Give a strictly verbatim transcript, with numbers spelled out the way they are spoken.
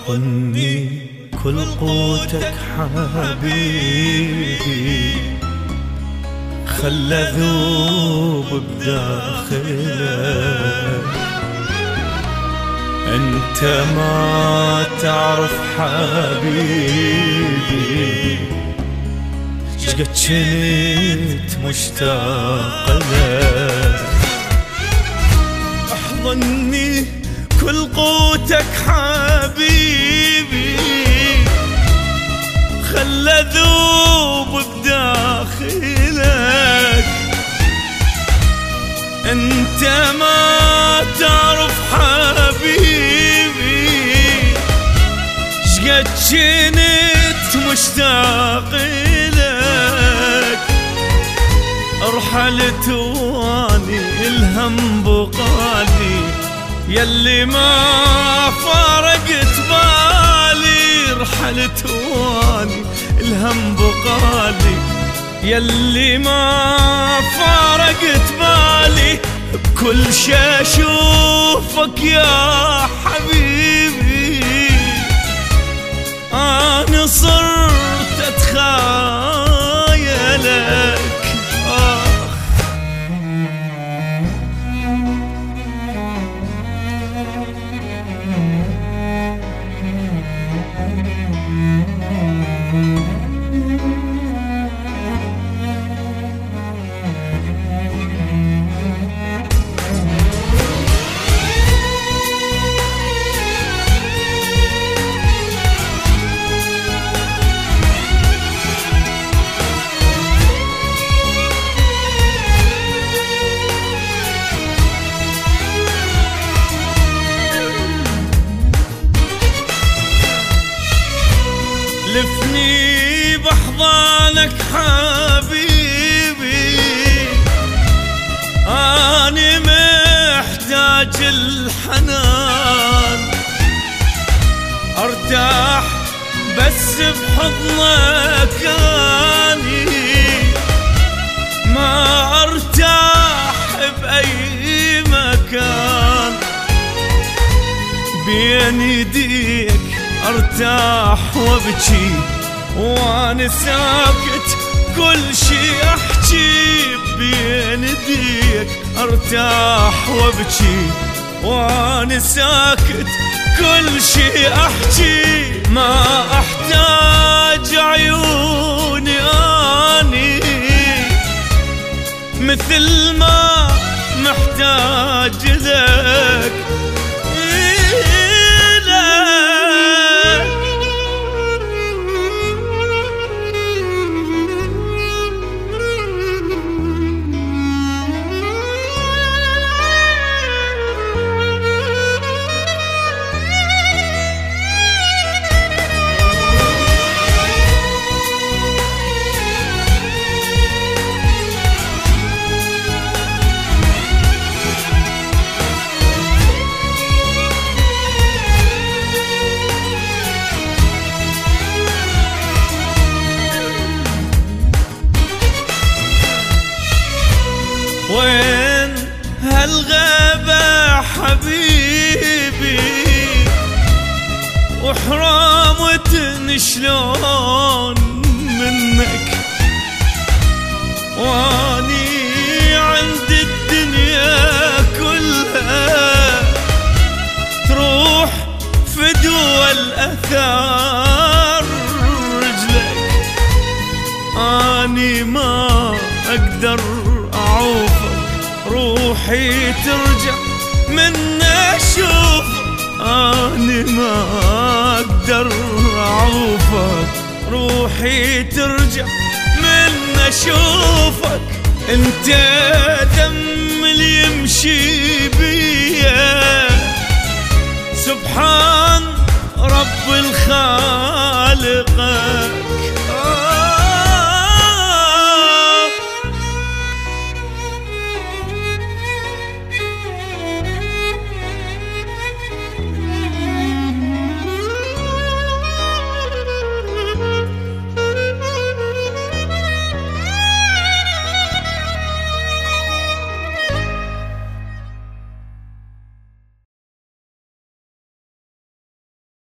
احضني كل قوتك حبيبي، خلى ذوب بداخلك. انت ما تعرف حبيبي شقد كنت مشتاق لك. احضني كل قوتك حبيبي، خلى ذوب بداخلك. انت ما تعرف حبيبي شقد كنت مشتاق لك. رحلت واني الهم بقالي، يلي ما فارقت بالي. رحلت واني الهم بقالي، يلي ما فارقت بالي. بكل شي اشوفك يا حبيبي، انا صرت اتخايلك. لفني بأحضانك حبيبي، أنا محتاج الحنان. أرتاح بس بحضنك، أني ما أرتاح بأي مكان. بين يديك ارتاح وابكي وانا ساكت، كل شي احكي. بين يديك ارتاح وابكي وانا ساكت، كل شي احكي. ما احتاج عيوني اني مثل ما محتاج لك. وين هالغابة حبيبي، وحرامتني شلون منك. واني عند الدنيا كلها تروح فدوى الأثار رجلك. اني ما اقدر اعوفك، روحي ترجع من اشوفك. اني ما اقدر اعوفك، روحي ترجع من اشوفك. انت دم اللي يمشي بيا، سبحان رب الخالق.